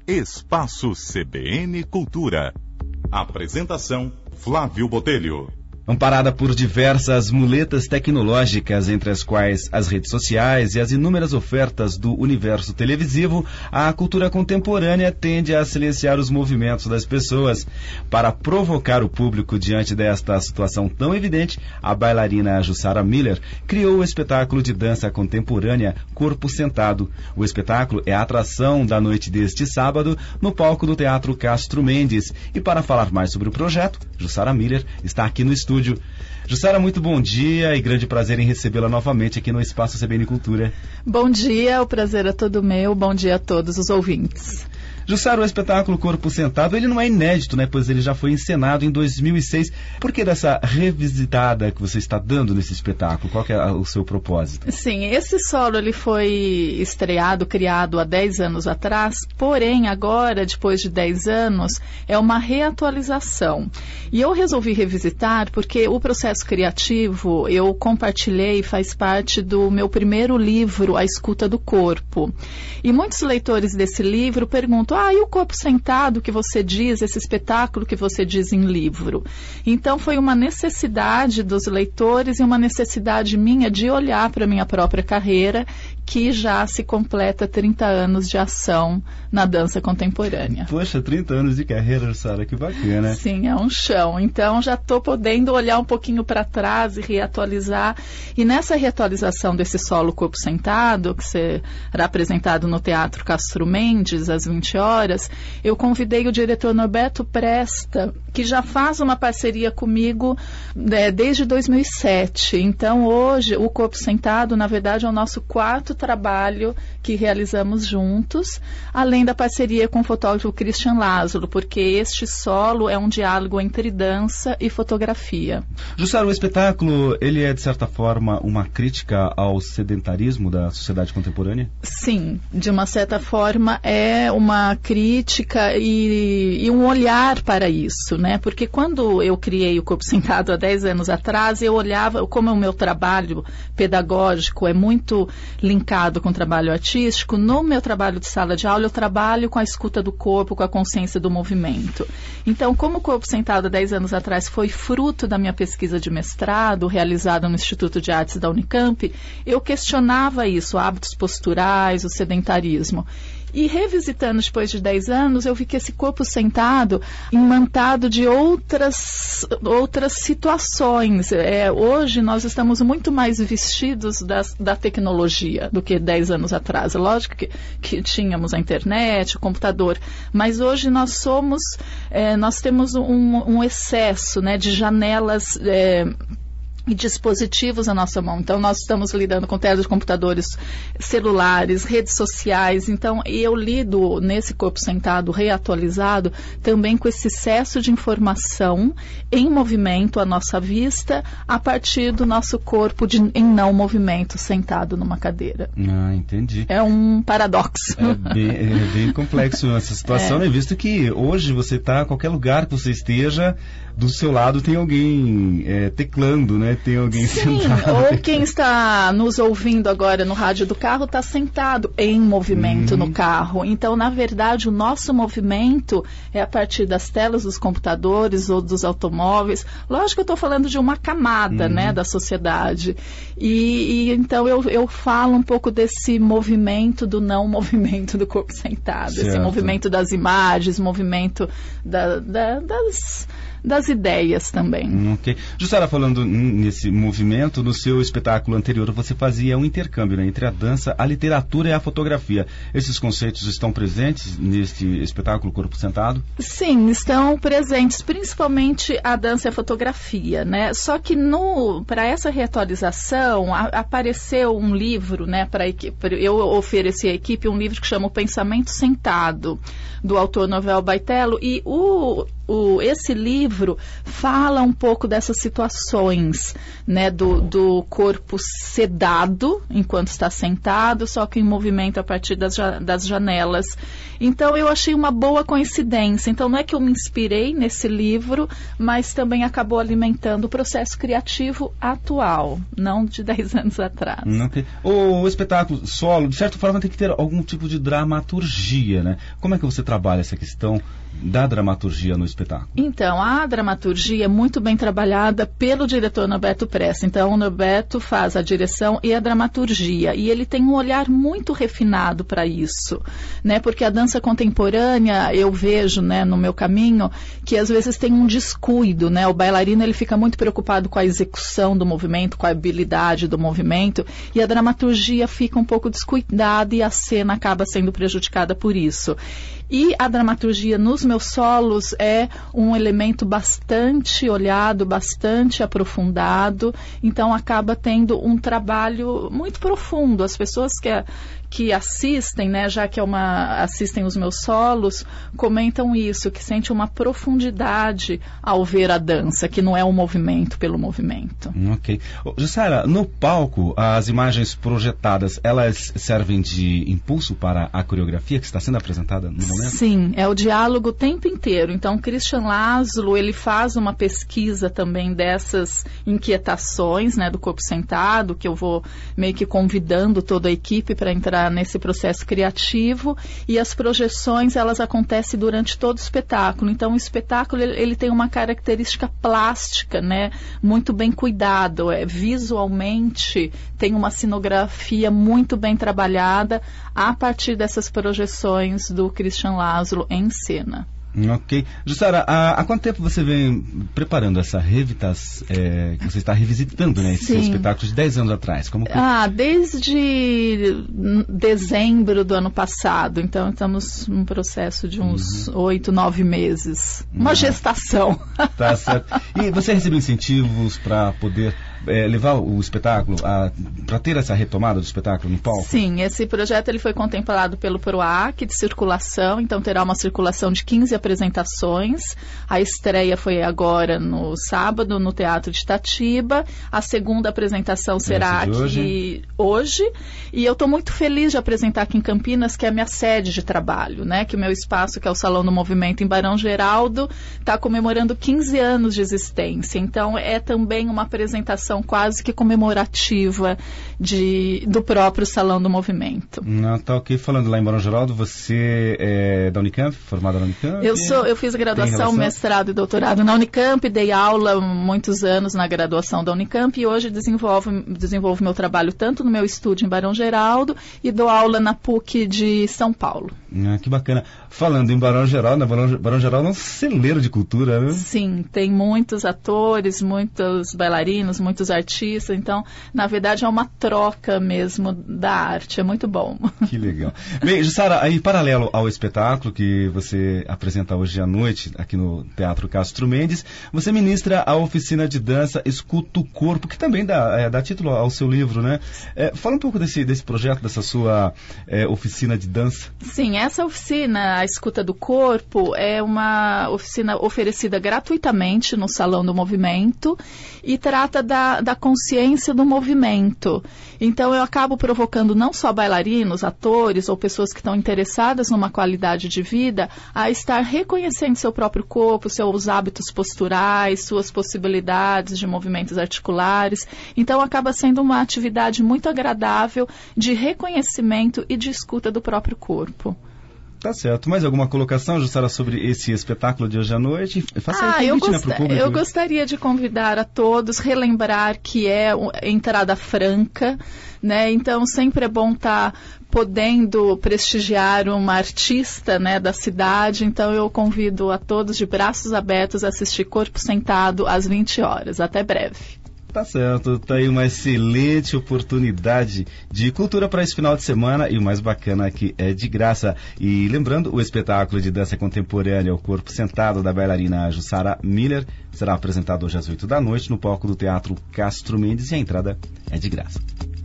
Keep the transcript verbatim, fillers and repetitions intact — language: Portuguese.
Espaço C B N Cultura. Apresentação, Flávio Botelho. Amparada por diversas muletas tecnológicas, entre as quais as redes sociais e as inúmeras ofertas do universo televisivo, a cultura contemporânea tende a silenciar os movimentos das pessoas. Para provocar o público diante desta situação tão evidente, a bailarina Jussara Miller criou o espetáculo de dança contemporânea Corpo Sentado. O espetáculo é a atração da noite deste sábado no palco do Teatro Castro Mendes. E para falar mais sobre o projeto, Jussara Miller está aqui no estúdio. Jussara, muito bom dia e grande prazer em recebê-la novamente aqui no Espaço C B N Cultura. Bom dia, o prazer é todo meu, bom dia a todos os ouvintes. Jussara, o espetáculo Corpo Sentado, ele não é inédito, né? Pois ele já foi encenado em dois mil e seis. Por que dessa revisitada que você está dando nesse espetáculo? Qual que é o seu propósito? Sim, esse solo ele foi estreado, criado há dez anos atrás, porém agora, depois de dez anos, é uma reatualização. E eu resolvi revisitar porque o processo criativo eu compartilhei, faz parte do meu primeiro livro, A Escuta do Corpo. E muitos leitores desse livro perguntam, ah, e o Corpo Sentado que você diz, esse espetáculo que você diz em livro? Então foi uma necessidade dos leitores e uma necessidade minha de olhar para a minha própria carreira, que já se completa trinta anos de ação na dança contemporânea. Poxa, trinta anos de carreira, Sara, que bacana. Sim, é um chão. Então já estou podendo olhar um pouquinho para trás e reatualizar. E nessa reatualização desse solo Corpo Sentado, que será apresentado no Teatro Castro Mendes, às vinte horas, eu convidei o diretor Norberto Presta, que já faz uma parceria comigo né, desde dois mil e sete. Então hoje o Corpo Sentado, na verdade, é o nosso quarto trabalho que realizamos juntos, além da parceria com o fotógrafo Christian Lázaro, porque este solo é um diálogo entre dança e fotografia. Jussara, o espetáculo, ele é de certa forma uma crítica ao sedentarismo da sociedade contemporânea? Sim, de uma certa forma é uma crítica e, e um olhar para isso, né? Porque quando eu criei o Corpo Sentado há dez anos atrás, eu olhava, como o meu trabalho pedagógico é muito linkado com o trabalho artístico, no meu trabalho de sala de aula eu trabalho com a escuta do corpo, com a consciência do movimento. Então, como o Corpo Sentado há dez anos atrás foi fruto da minha pesquisa de mestrado, realizada no Instituto de Artes da Unicamp, eu questionava isso, hábitos posturais, o sedentarismo. E revisitando depois de dez anos, eu vi que esse corpo sentado, imantado de outras, outras situações. É, hoje nós estamos muito mais vestidos das, da tecnologia do que dez anos atrás. Lógico que, que tínhamos a internet, o computador, mas hoje nós somos, é, nós temos um, um excesso né, de janelas é, e dispositivos à nossa mão. Então, nós estamos lidando com telas de computadores, celulares, redes sociais. Então, eu lido nesse Corpo Sentado reatualizado também com esse excesso de informação em movimento à nossa vista, a partir do nosso corpo de, em não movimento, sentado numa cadeira. Ah, entendi. É um paradoxo. É bem, é bem complexo essa situação, é. né? Visto que hoje você está, qualquer lugar que você esteja, do seu lado tem alguém é, teclando, né? Tem alguém Sim, sentado. Ou quem está nos ouvindo agora no rádio do carro está sentado em movimento uhum. no carro. Então, na verdade, o nosso movimento é a partir das telas dos computadores ou dos automóveis. Lógico que eu estou falando de uma camada uhum. né, da sociedade. E, e então eu, eu falo um pouco desse movimento do não movimento do corpo sentado. Certo. Esse movimento das imagens, movimento da, da, das... das ideias também. Ok. Jussara, falando nesse movimento, no seu espetáculo anterior você fazia um intercâmbio né, entre a dança, a literatura e a fotografia. Esses conceitos estão presentes neste espetáculo Corpo Sentado? Sim, estão presentes, principalmente a dança e a fotografia, né? Só que para essa reatualização a, apareceu um livro, né? Para eu ofereci à equipe um livro que chama O Pensamento Sentado, do autor Novel Baitello, e o o, esse livro fala um pouco dessas situações, né, do, do corpo sedado enquanto está sentado, só que em movimento a partir das, das janelas. Então eu achei uma boa coincidência. Então não é que eu me inspirei nesse livro, mas também acabou alimentando o processo criativo atual, não de dez anos atrás. Okay. O espetáculo solo, de certa forma, tem que ter algum tipo de dramaturgia, né? Como é que você trabalha essa questão da dramaturgia no espetáculo? Então, a dramaturgia é muito bem trabalhada pelo diretor Norberto Presta. Então, o Norberto faz a direção e a dramaturgia. E ele tem um olhar muito refinado para isso, né? Porque a dança contemporânea, eu vejo, né, no meu caminho, que às vezes tem um descuido, né? O bailarino, ele fica muito preocupado com a execução do movimento, com a habilidade do movimento, e a dramaturgia fica um pouco descuidada e a cena acaba sendo prejudicada por isso. E a dramaturgia nos meus solos é um elemento bastante olhado, bastante aprofundado, então acaba tendo um trabalho muito profundo. As pessoas que, que assistem, né, já que é uma, assistem os meus solos, comentam isso, que sente uma profundidade ao ver a dança, que não é um movimento pelo movimento. Ok. Jussara, no palco, as imagens projetadas, elas servem de impulso para a coreografia que está sendo apresentada no momento? Sim, é o diálogo o tempo inteiro. Então, Christian Laszlo, ele faz uma pesquisa também dessas inquietações, né, do corpo sentado, que eu vou meio que convidando toda a equipe para entrar nesse processo criativo, e as projeções, elas acontecem durante todo o espetáculo. Então, o espetáculo, ele, ele tem uma característica plástica, né, muito bem cuidado, é, visualmente tem uma cenografia muito bem trabalhada a partir dessas projeções do Christian Laszlo em cena. Ok. Jussara, há, há quanto tempo você vem preparando essa revisitação, é, que você está revisitando, né, esse seu espetáculo de dez anos atrás? Como que... Ah, desde dezembro do ano passado. Então, estamos num processo de uns oito, uhum. nove meses. Uma uhum. gestação. Tá certo. E você recebeu incentivos para poder é, levar o espetáculo, para ter essa retomada do espetáculo no palco? Sim, esse projeto ele foi contemplado pelo PROAC de circulação, então terá uma circulação de quinze apresentações. A estreia foi agora no sábado, no Teatro de Itatiba. A segunda apresentação será aqui hoje. hoje. E eu estou muito feliz de apresentar aqui em Campinas, que é a minha sede de trabalho, né? Que o meu espaço, que é o Salão do Movimento em Barão Geraldo, está comemorando quinze anos de existência. Então, é também uma apresentação quase que comemorativa de, do próprio Salão do Movimento. Não, tá ok. Falando lá em Barão Geraldo, você é da Unicamp, formada na Unicamp? Eu, sou, eu fiz graduação, mestrado e doutorado na Unicamp, dei aula muitos anos na graduação da Unicamp e hoje desenvolvo, desenvolvo meu trabalho tanto no meu estúdio em Barão Geraldo e dou aula na P U C de São Paulo. Ah, que bacana. Falando em Barão Geraldo, Barão, Barão Geraldo é um celeiro de cultura, né? Sim, tem muitos atores, muitos bailarinos, muitos artistas, então, na verdade, é uma troca mesmo da arte, é muito bom. Que legal. Bem, Jussara, aí paralelo ao espetáculo que você apresenta hoje à noite, aqui no Teatro Castro Mendes, você ministra a oficina de dança Escuta o Corpo, que também dá, é, dá título ao seu livro, né? É, fala um pouco desse, desse projeto, dessa sua é, oficina de dança. Sim, essa oficina, a Escuta do Corpo, é uma oficina oferecida gratuitamente no Salão do Movimento e trata da, da consciência do movimento. Então, eu acabo provocando não só bailarinos, atores ou pessoas que estão interessadas numa qualidade de vida a estar reconhecendo seu próprio corpo, seus hábitos posturais, suas possibilidades de movimentos articulares. Então, acaba sendo uma atividade muito agradável de reconhecimento e de escuta do próprio corpo. Tá certo. Mais alguma colocação, Jussara, sobre esse espetáculo de hoje à noite? Faça ah, aí eu, convite, gost... né, pro público. eu gostaria de convidar a todos, relembrar que é entrada franca, né? Então, sempre é bom estar tá podendo prestigiar uma artista, né, da cidade. Então, eu convido a todos de braços abertos a assistir Corpo Sentado às vinte horas. Até breve. Tá certo, tá aí uma excelente oportunidade de cultura para esse final de semana e o mais bacana aqui é de graça. E lembrando, o espetáculo de dança contemporânea O Corpo Sentado da bailarina Jussara Miller será apresentado hoje às oito da noite no palco do Teatro Castro Mendes e a entrada é de graça.